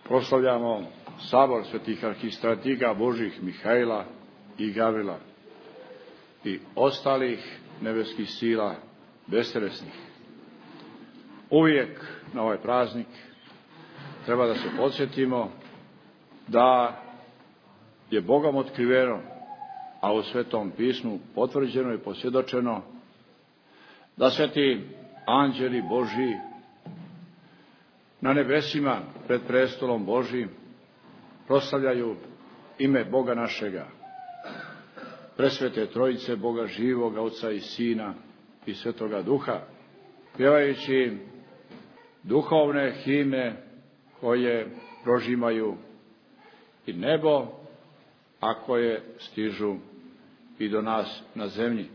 proslavljamo sabor svetih arhistratika Božih Mihajla i Gavrila i ostalih nebeskih sila bestelesnih. Uvijek na ovaj praznik treba da se podsjetimo da je Bogom otkriveno, a u Svetom pismu potvrđeno i posvjedočeno da sveti anđeli Božji na nebesima pred prestolom Božjim proslavljaju ime Boga našega, presvete Trojice, Boga živoga, Oca i Sina i Svetoga Duha, pjevajući duhovne himne koje prožimaju i nebo, a koje stižu i do nas na zemlji.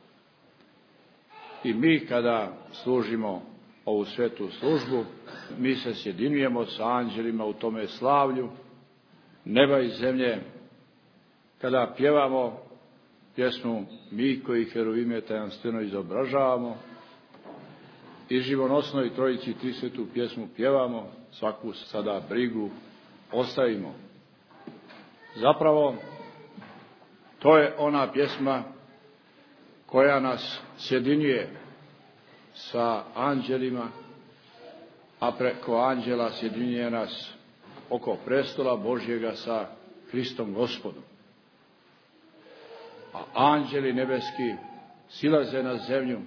I mi kada služimo ovu svetu službu, mi se sjedinjujemo sa anđelima u tome slavlju neba i zemlje, kada pjevamo pjesmu Mi koji heruvime tajanstveno izobražavamo i živonosnoj Trojici Trisvetu pjesmu pjevamo, svaku sada brigu ostavimo. Zapravo, to je ona pjesma koja nas sjedinjuje sa anđelima, a preko anđela sjedinjuje nas oko prestola Božjega sa Hristom Gospodom. A anđeli nebeski silaze na zemlju,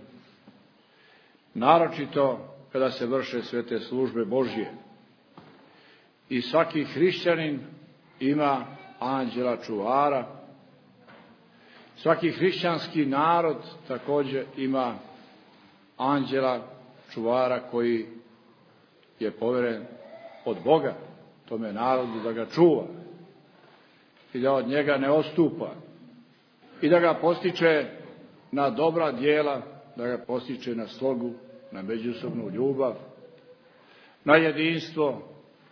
naročito kada se vrše svete službe Božje. I svaki hrišćanin ima anđela čuvara, svaki hrišćanski narod također ima anđela čuvara koji je povjeren od Boga tome narodu da ga čuva i da od njega ne odstupa i da ga postiče na dobra djela, da ga postiče na slogu, na međusobnu ljubav, na jedinstvo.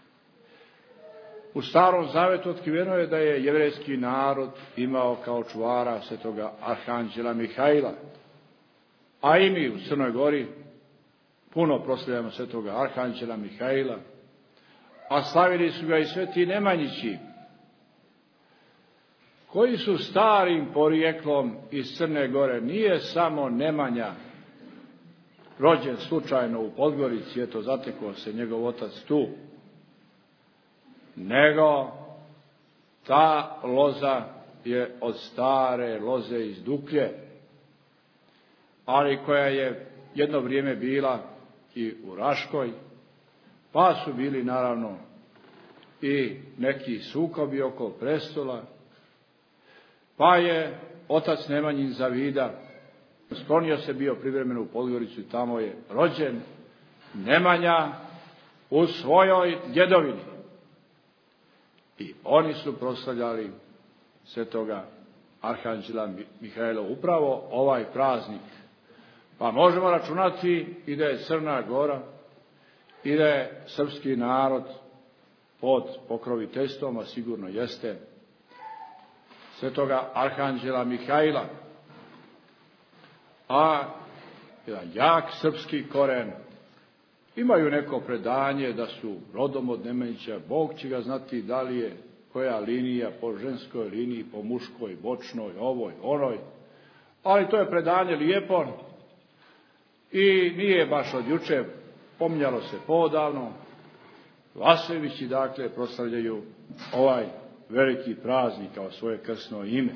U Starom Zavetu otkriveno je da je jevrejski narod imao kao čuvara svetoga arhanđela Mihajla, a i mi u Crnoj Gori puno proslavljamo svetoga arhanđela Mihajla, a slavili su ga i sveti Nemanjići, koji su starim porijeklom iz Crne Gore. Nije samo Nemanja rođen slučajno u Podgorici, eto zatekao se njegov otac tu, nego ta loza je od stare loze iz Duklje, ali koja je jedno vrijeme bila i u Raškoj, pa su bili naravno i neki sukobi oko prestola, pa je otac Nemanjin Zavida sklonio se bio privremeno u Podgoricu i tamo je rođen Nemanja u svojoj djedovini. I oni su proslavljali svetoga arhanđela Mihajla upravo ovaj praznik. Pa možemo računati i da je Crna Gora i da je srpski narod pod pokroviteljstvom, a sigurno jeste, svetoga arhanđela Mihajla. A jedan jak srpski koren, imaju neko predanje da su rodom od Nemanjića, Bog će ga znati da li je koja linija, po ženskoj liniji, po muškoj, bočnoj, ovoj, onoj, ali to je predanje lijepo i nije baš od juče, pominjalo se poodavno. Vasevići, dakle, proslavljaju ovaj veliki praznik kao svoje krsno ime.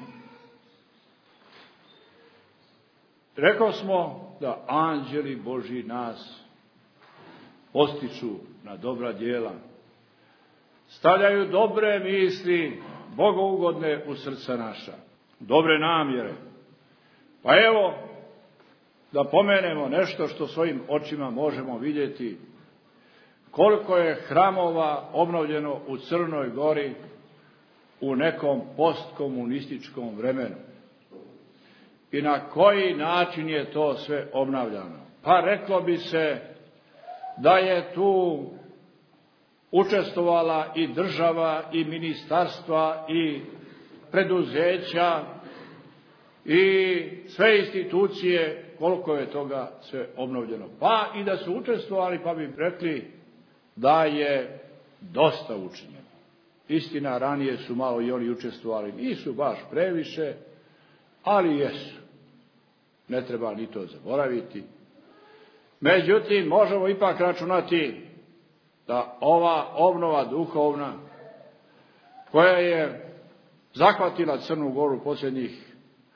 Rekao smo da anđeli Božji nas postiču na dobra djela, stavljaju dobre misli, bogougodne u srca naša, dobre namjere. Pa evo, da pomenemo nešto što svojim očima možemo vidjeti, koliko je hramova obnovljeno u Crnoj Gori u nekom postkomunističkom vremenu i na koji način je to sve obnavljano. Pa reklo bi se da je tu učestvovala i država i ministarstva i preduzeća i sve institucije, koliko je toga sve obnovljeno. Pa i da su učestvovali, pa bi rekli da je dosta učinjeno. Istina, ranije su malo i oni učestvovali, nisu baš previše, ali jesu. Ne treba ni to zaboraviti. Međutim, možemo ipak računati da ova obnova duhovna, koja je zahvatila Crnu Goru posljednjih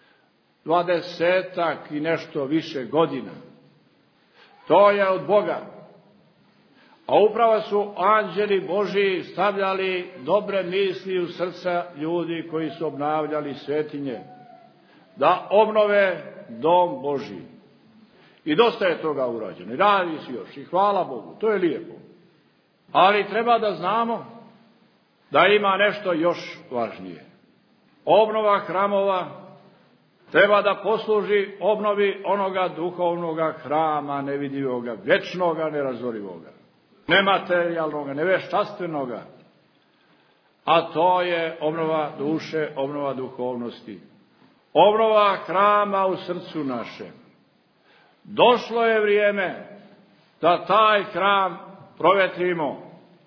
20 i nešto više godina, to je od Boga. A upravo su anđeli Božiji stavljali dobre misli u srca ljudi koji su obnavljali svetinje, da obnove dom Božiji. I dosta je toga urađeno. I radi se još. I hvala Bogu. To je lijepo. Ali treba da znamo da ima nešto još važnije. Obnova hramova treba da posluži obnovi onoga duhovnoga hrama nevidljivoga, vječnoga, nerazorivoga, nematerijalnoga, neveštanstvenoga. A to je obnova duše, obnova duhovnosti. Obnova hrama u srcu našem. Došlo je vrijeme da taj hram provetrimo,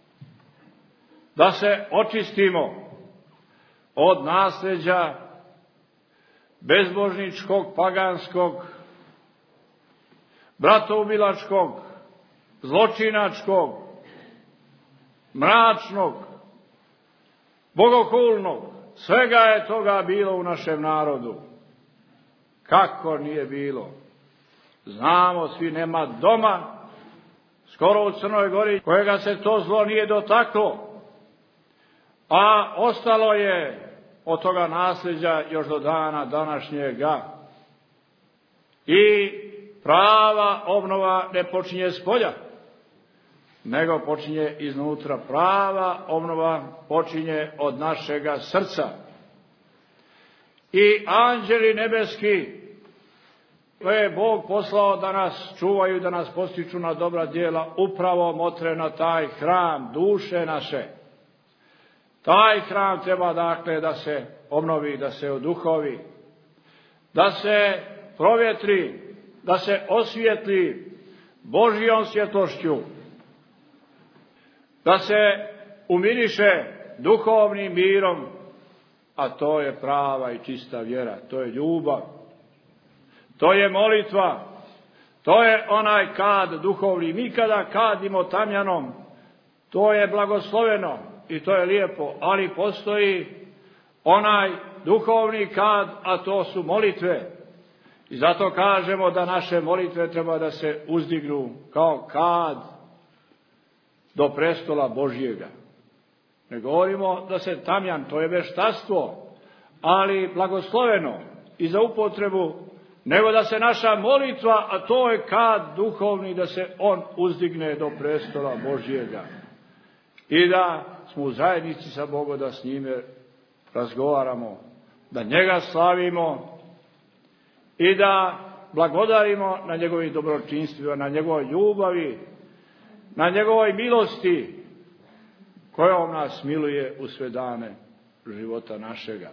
da se očistimo od nasljeđa bezbožničkog, paganskog, bratoubilačkog, zločinačkog, mračnog, bogohulnog. Svega je toga bilo u našem narodu. Kako nije bilo? Znamo, svi, nema doma, skoro u Crnoj Gori, kojega se to zlo nije dotaklo. A ostalo je od toga nasljeđa još do dana današnjega. I prava obnova ne počinje s polja, nego počinje iznutra. Prava obnova počinje od našega srca. I anđeli nebeski, koje je Bog poslao da nas čuvaju, da nas postiču na dobra djela, upravo motre na taj hram duše naše. Taj hram treba dakle da se obnovi, da se oduhovi, da se provjetri, da se osvijetli Božjom svjetlošću, da se umiriše duhovnim mirom, a to je prava i čista vjera, to je ljubav, to je molitva, to je onaj kad duhovni. Mi kada kadimo tamjanom, to je blagosloveno i to je lijepo, ali postoji onaj duhovni kad, a to su molitve. I zato kažemo da naše molitve treba da se uzdignu kao kad do prestola Božjega. Ne govorimo da se tamjan, to je veštastvo, ali blagosloveno i za upotrebu, nego da se naša molitva, a to je kad duhovni, da se on uzdigne do prestola Božjega. I da smo u zajednici sa Bogom, da s njime razgovaramo, da njega slavimo i da blagodarimo na njegovim dobročinstvima, na njegovoj ljubavi, na njegovoj milosti, kojom nas miluje u sve dane života našega.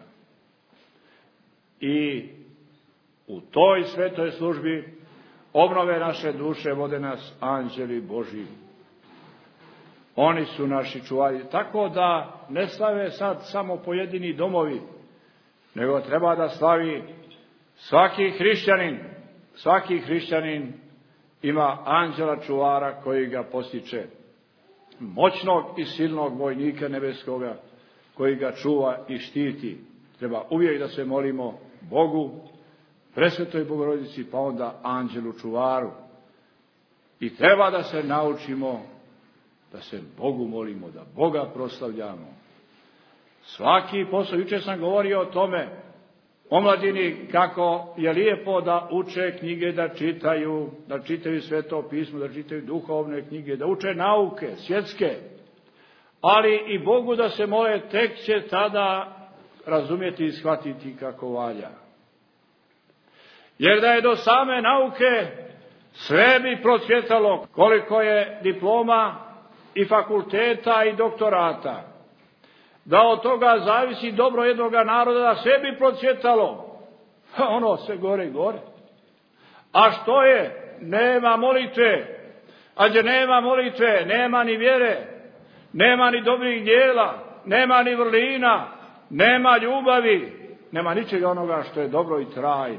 I u toj svetoj službi obnove naše duše vode nas anđeli Božji. Oni su naši čuvari. Tako da ne slave sad samo pojedini domovi, nego treba da slavi svaki hrišćanin. Svaki hrišćanin ima anđela čuvara koji ga postiče. Moćnog i silnog vojnika nebeskoga koji ga čuva i štiti. Treba uvijek da se molimo Bogu, Presvetoj Bogorodici, pa onda anđelu čuvaru. I treba da se naučimo da se Bogu molimo, da Boga proslavljamo. Svaki posao, jučer sam govorio o tome, omladini, kako je lijepo da uče knjige, da čitaju Sveto pismo, da čitaju duhovne knjige, da uče nauke svjetske, ali i Bogu da se mole, tek će tada razumjeti i shvatiti kako valja. Jer da je do same nauke sve bi procvjetalo, koliko je diploma i fakulteta i doktorata, da od toga zavisi dobro jednoga naroda, da sve bi procvjetalo. Ono sve gore i gore. A što je? Nema molitve. A gdje nema molitve, nema ni vjere. nema ni dobrih djela, nema ni vrlina, nema ljubavi, nema ničega onoga što je dobro i trajno.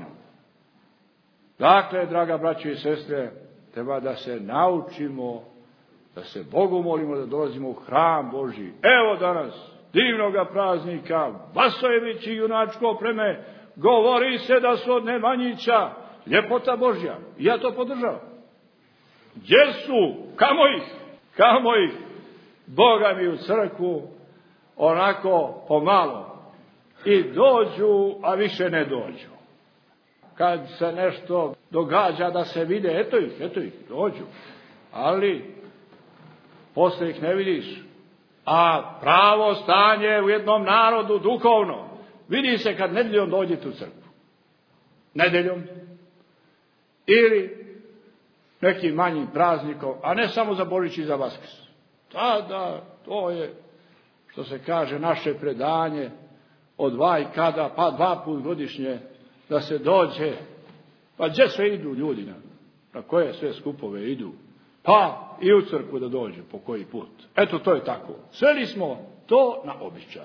Dakle, draga braćo i sestre, treba da se naučimo, da se Bogu molimo, da dolazimo u hram Božji. Evo danas, divnoga praznika, Vasojević i junačko pleme, govori se da su od Nemanjića ljepota Božja. Ja to podržavam. Gdje su? Kamo ih? Kamo ih? Boga mi u crkvu onako pomalo. I dođu, a više ne dođu. Kad se nešto događa da se vide, eto ih, dođu. Ali posle ih ne vidiš. A pravo stanje u jednom narodu duhovno vidi se kad nedeljom dođete u crkvu. Nedeljom. Ili nekim manjim praznikom, a ne samo za Božić i za Vaskrs. Tada, to je, što se kaže, naše predanje od kada, pa 2 puta godišnje, da se dođe. Pa gdje sve idu ljudi? Na koje sve skupove idu? Pa i u crkvu da dođu po koji put. Eto, to je tako. Sveli smo to na običaj.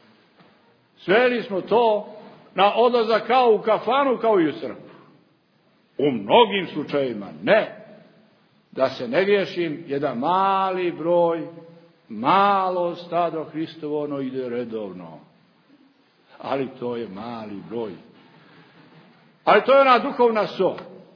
Sveli smo to na odlazak kao u kafanu, kao i u crkvu. U mnogim slučajevima ne. Da se ne griješim, jedan mali broj, malo stado Hristovo, ono ide redovno. Ali to je mali broj. Ali to je ona duhovna so.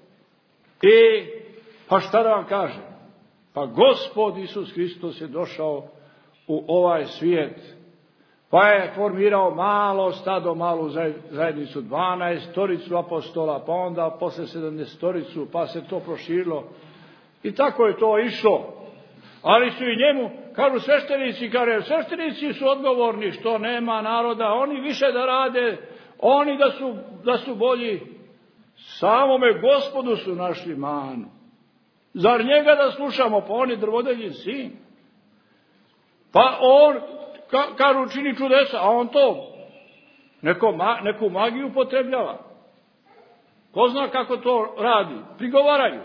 I, pa šta da vam kažem? Pa Gospod Isus Hristos je došao u ovaj svijet, pa je formirao malo stado, malu zajednicu, 12 apostola, pa onda posle 70, pa se to proširilo. I tako je to išlo. Ali su i njemu, kažu sveštenici su odgovorni što nema naroda, oni više da rade, oni da su bolji. Samome Gospodu su našli manu. Zar njega da slušamo? Pa on je drvodeljin sin. Pa on, kažu, čini čudesa, a on to neku magiju upotrebljava. Ko zna kako to radi? Prigovaraju.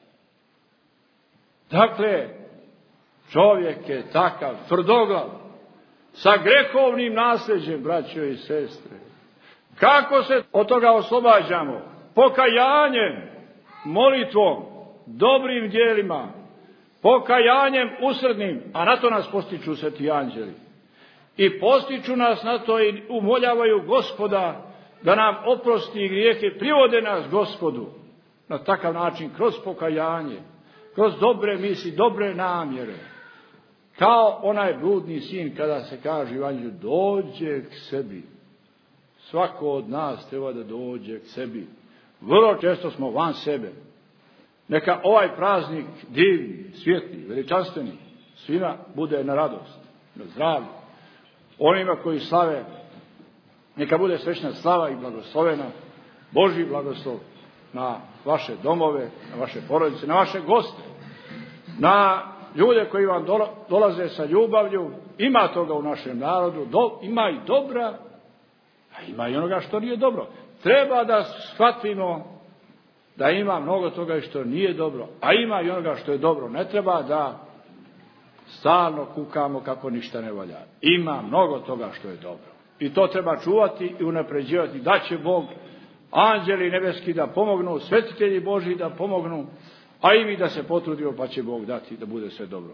Dakle, čovjek je takav, tvrdoglav, sa grehovnim nasljeđem, braćo i sestre. Kako se od toga oslobađamo? Pokajanjem, molitvom, dobrim djelima, pokajanjem usrednim, a na to nas postiču sveti anđeli. I postiču nas na to i umoljavaju Gospoda da nam oprosti grijehe, privode nas Gospodu. Na takav način, kroz pokajanje, kroz dobre misli, dobre namjere. Kao onaj bludni sin, kada se kaže u Evanđelju, dođe k sebi. Svako od nas treba da dođe k sebi. Vrlo često smo van sebe. Neka ovaj praznik divni, svijetli, veličanstveni, svima bude na radost, na zdravlje. Onima koji slave, neka bude srećna slava i blagoslovena, Božji blagoslov na vaše domove, na vaše porodice, na vaše goste, na ljude koji vam dolaze sa ljubavlju. Ima toga u našem narodu, ima i dobra, a ima i onoga što nije dobro. Treba da shvatimo da ima mnogo toga što nije dobro, a ima i onoga što je dobro. Ne treba da stalno kukamo kako ništa ne valja. Ima mnogo toga što je dobro. I to treba čuvati i unapređivati. Da će Bog, anđeli nebeski da pomognu, svetitelji Božji da pomognu, a i mi da se potrudimo, pa će Bog dati da bude sve dobro.